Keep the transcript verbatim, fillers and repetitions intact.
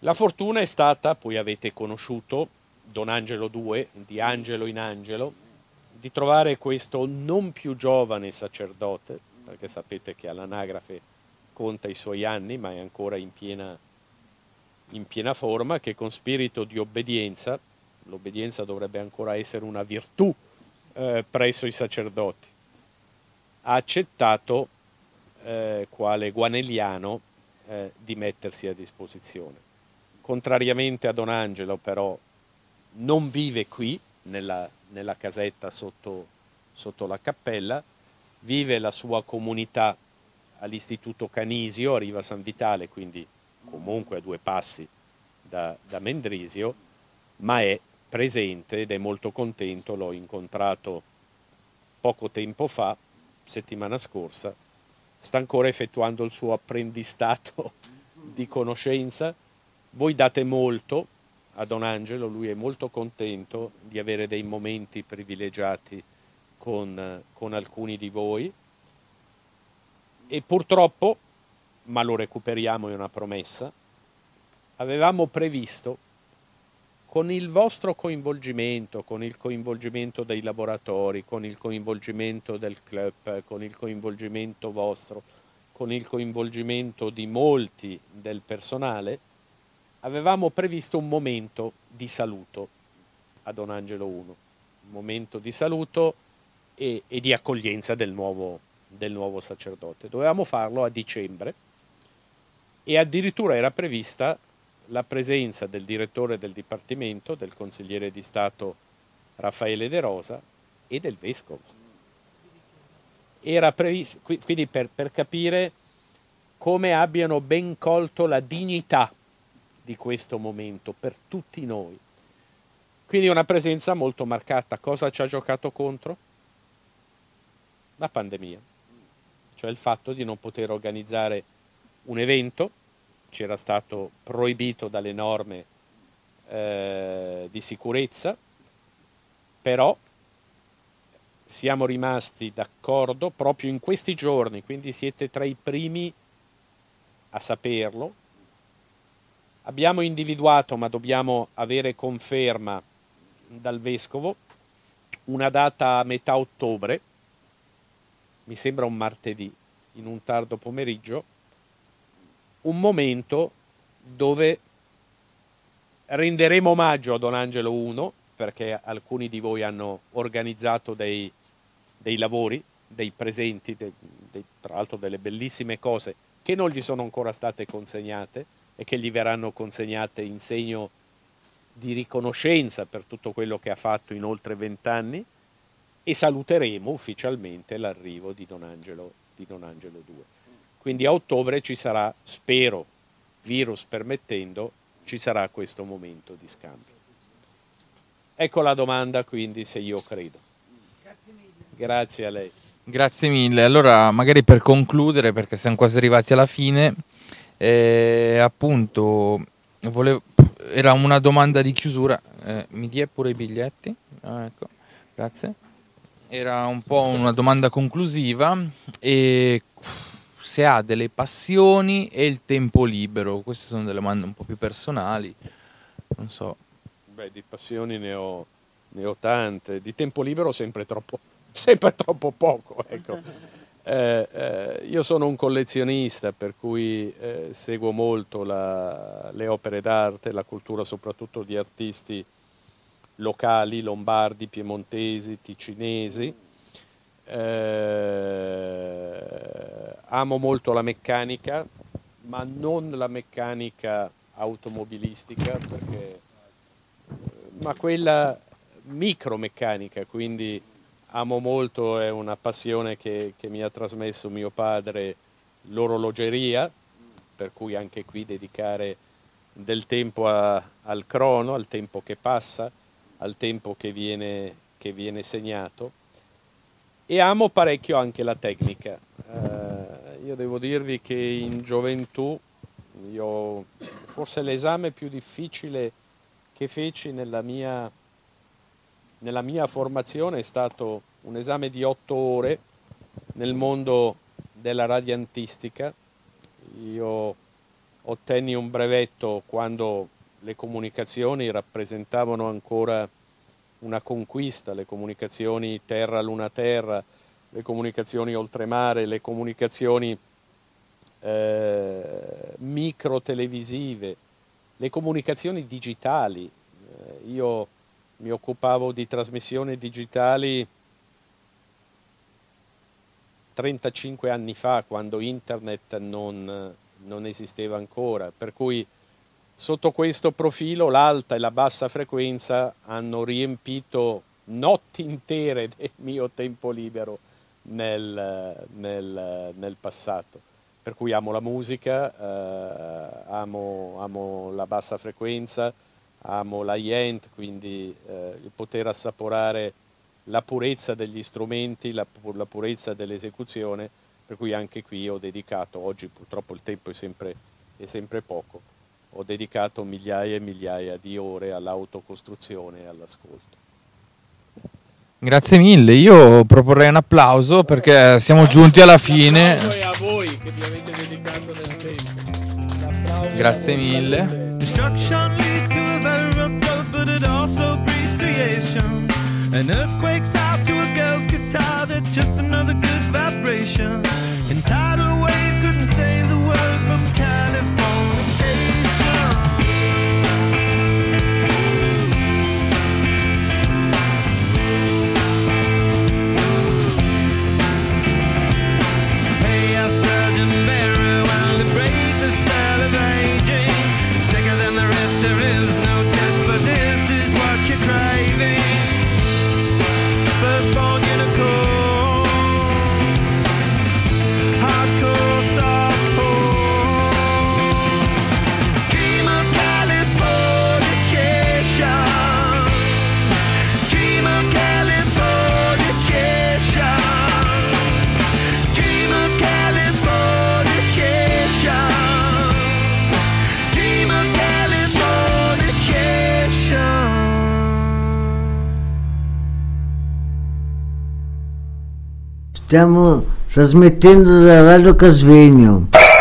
La fortuna è stata, poi avete conosciuto Don Angelo due, di Angelo in Angelo, di trovare questo non più giovane sacerdote, perché sapete che all'anagrafe conta i suoi anni, ma è ancora in piena, in piena forma, che con spirito di obbedienza, l'obbedienza dovrebbe ancora essere una virtù eh, presso i sacerdoti, ha accettato, eh, quale guaneliano, eh, di mettersi a disposizione. Contrariamente a Don Angelo, però, non vive qui, nella, nella casetta sotto, sotto la cappella, vive la sua comunità all'Istituto Canisio, a Riva San Vitale, quindi comunque a due passi da, da Mendrisio, ma è presente ed è molto contento. L'ho incontrato poco tempo fa, settimana scorsa, sta ancora effettuando il suo apprendistato di conoscenza. Voi date molto a Don Angelo, lui è molto contento di avere dei momenti privilegiati con, con alcuni di voi, e purtroppo, ma lo recuperiamo, è una promessa, avevamo previsto, con il vostro coinvolgimento, con il coinvolgimento dei laboratori, con il coinvolgimento del club, con il coinvolgimento vostro, con il coinvolgimento di molti del personale, avevamo previsto un momento di saluto a Don Angelo uno, un momento di saluto e, e di accoglienza del nuovo, del nuovo sacerdote. Dovevamo farlo a dicembre e addirittura era prevista la presenza del direttore del Dipartimento, del consigliere di Stato Raffaele De Rosa e del vescovo. Era previsto, quindi per, per capire come abbiano ben colto la dignità di questo momento per tutti noi. Quindi una presenza molto marcata. Cosa ci ha giocato contro? La pandemia, cioè il fatto di non poter organizzare un evento. Ci era stato proibito dalle norme eh, di sicurezza, però siamo rimasti d'accordo proprio in questi giorni, quindi siete tra i primi a saperlo. Abbiamo individuato, ma dobbiamo avere conferma dal vescovo, una data a metà ottobre, mi sembra un martedì, in un tardo pomeriggio, un momento dove renderemo omaggio a Don Angelo uno, perché alcuni di voi hanno organizzato dei, dei lavori, dei presenti, dei, dei, tra l'altro delle bellissime cose che non gli sono ancora state consegnate e che gli verranno consegnate in segno di riconoscenza per tutto quello che ha fatto in oltre vent'anni, e saluteremo ufficialmente l'arrivo di Don Angelo, di Don Angelo due. Quindi a ottobre ci sarà, spero, virus permettendo, ci sarà questo momento di scambio. Ecco la domanda, quindi, se io credo. Grazie mille. Grazie a lei. Grazie mille. Allora, magari per concludere, perché siamo quasi arrivati alla fine, eh, appunto, volevo, era una domanda di chiusura. Eh, mi dia pure i biglietti? Ah, ecco, grazie. Era un po' una domanda conclusiva, e se ha delle passioni e il tempo libero. Queste sono delle domande un po' più personali, non so. Beh, di passioni ne ho, ne ho tante, di tempo libero sempre troppo, sempre troppo poco, ecco. Eh, eh, io sono un collezionista, per cui eh, seguo molto la, le opere d'arte, la cultura soprattutto di artisti locali, lombardi, piemontesi, ticinesi. Eh, amo molto la meccanica, ma non la meccanica automobilistica, perché, ma quella micromeccanica, quindi amo molto, è una passione che, che mi ha trasmesso mio padre, l'orologeria, per cui anche qui dedicare del tempo a, al crono, al tempo che passa, al tempo che viene, che viene segnato. E amo parecchio anche la tecnica. Eh, io devo dirvi che in gioventù, io, forse l'esame più difficile che feci nella mia, nella mia formazione è stato un esame di otto ore nel mondo della radiantistica. Io ottenni un brevetto quando le comunicazioni rappresentavano ancora una conquista, le comunicazioni terra-luna-terra, le comunicazioni oltremare, le comunicazioni eh, micro-televisive, le comunicazioni digitali. Eh, io mi occupavo di trasmissioni digitali trentacinque anni fa, quando internet non, non esisteva ancora, per cui sotto questo profilo l'alta e la bassa frequenza hanno riempito notti intere del mio tempo libero nel, nel, nel passato. Per cui amo la musica, eh, amo, amo la bassa frequenza, amo la high-end, quindi eh, il poter assaporare la purezza degli strumenti, la, la purezza dell'esecuzione, per cui anche qui ho dedicato, oggi purtroppo il tempo è sempre, è sempre poco, ho dedicato migliaia e migliaia di ore all'autocostruzione e all'ascolto. Grazie mille, io proporrei un applauso perché siamo giunti alla fine. L'applauso è a voi che vi avete dedicato del tempo. L'applauso Grazie mille. Destruction leads to a very rough road, but it also breeds creation. An earthquake's out to a girl's guitar, that's just another good vibration. And tidal waves couldn't save the world from Californication. Hey, I surgeon very well to break the spell of aging. Sicker than the rest, there is no test, but this is what you're craving. Firstborn unicorn, hardcore softcore, dream of Californication, dream of Californication, dream of Californication, dream of Californication. Stiamo trasmettendo da Radio Casvegno.